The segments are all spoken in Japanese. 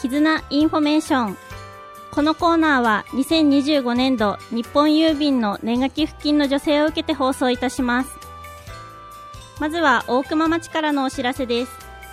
絆インフォメーション。このコーナーは2025年度日本郵便の年賀寄付金の助成を受けて放送いたします。まずは大熊町からのお知らせです。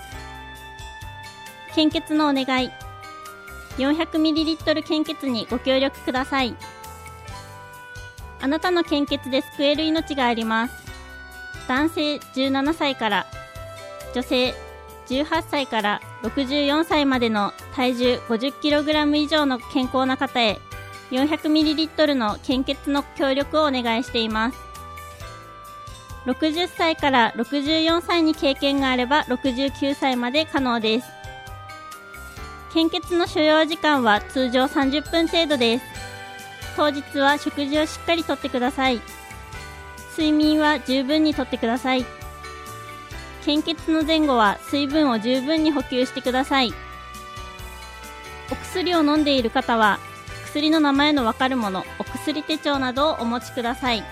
献血のお願い。400ml 献血にご協力ください。あなたの献血で救える命があります。男性17歳から女性18歳から64歳までの体重 50kg 以上の健康な方へ 400ml の献血の協力をお願いしています。60歳から64歳に経験があれば69歳まで可能です。献血の所要時間は通常30分程度です。当日は食事をしっかりとってください。睡眠は十分にとってください。献血の前後は水分を十分に補給してください。お薬を飲んでいる方は薬の名前のわかるもの、お薬手帳などをお持ちください。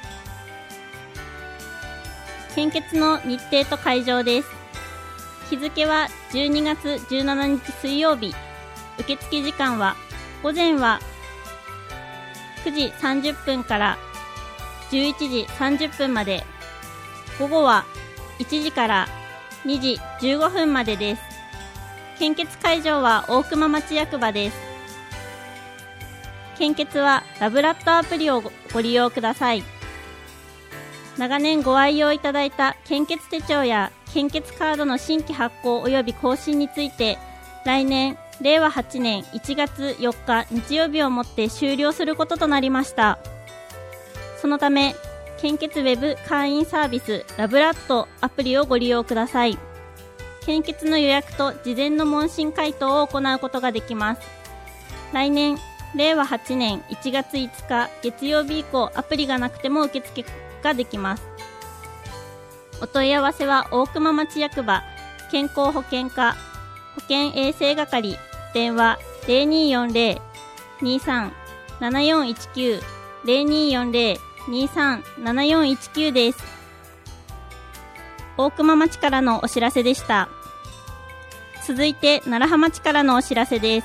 献血の日程と会場です。日付は12月17日水曜日。受付時間は午前は9時30分から11時30分まで、午後は1時から2時15分までです。献血会場は大熊町役場です。献血はラブラットアプリをご利用ください。長年ご愛用いただいた献血手帳や献血カードの新規発行及び更新について、来年令和8年1月4日日曜日をもって終了することとなりました。そのため献血ウェブ会員サービスラブラットアプリをご利用ください。献血の予約と事前の問診回答を行うことができます。来年令和8年1月5日月曜日以降、アプリがなくても受付ができます。お問い合わせは大熊町役場健康保険課保健衛生係、電話 0240-23-7419 0240-23-7419 です。大熊町からのお知らせでした。続いて楢葉町からのお知らせです。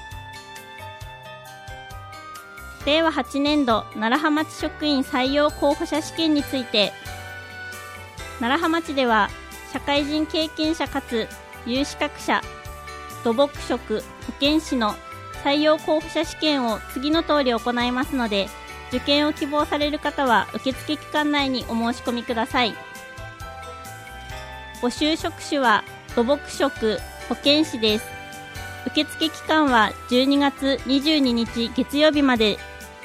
令和8年度楢葉町職員採用候補者試験について、楢葉町では社会人経験者かつ有資格者、土木職、保健師の採用候補者試験を次の通り行いますので、受験を希望される方は受付期間内にお申し込みください。募集職種は土木職、保健師です。受付期間は12月22日月曜日まで。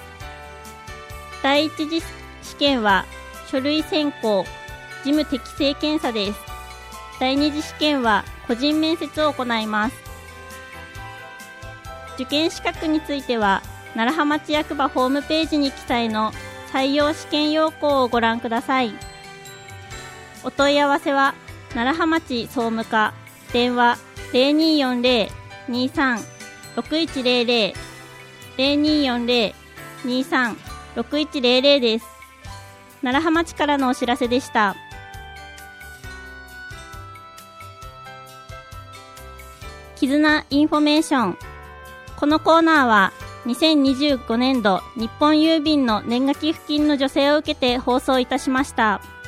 第一次試験は書類選考、事務適正検査です。第二次試験は個人面接を行います。受験資格については楢葉町役場ホームページに記載の採用試験要項をご覧ください。お問い合わせは楢葉町総務課、電話 0240-23-6100 0240-23-6100 です。楢葉町からのお知らせでした。絆インフォメーション。このコーナーは2025年度日本郵便の年賀寄付金の助成を受けて放送いたしました。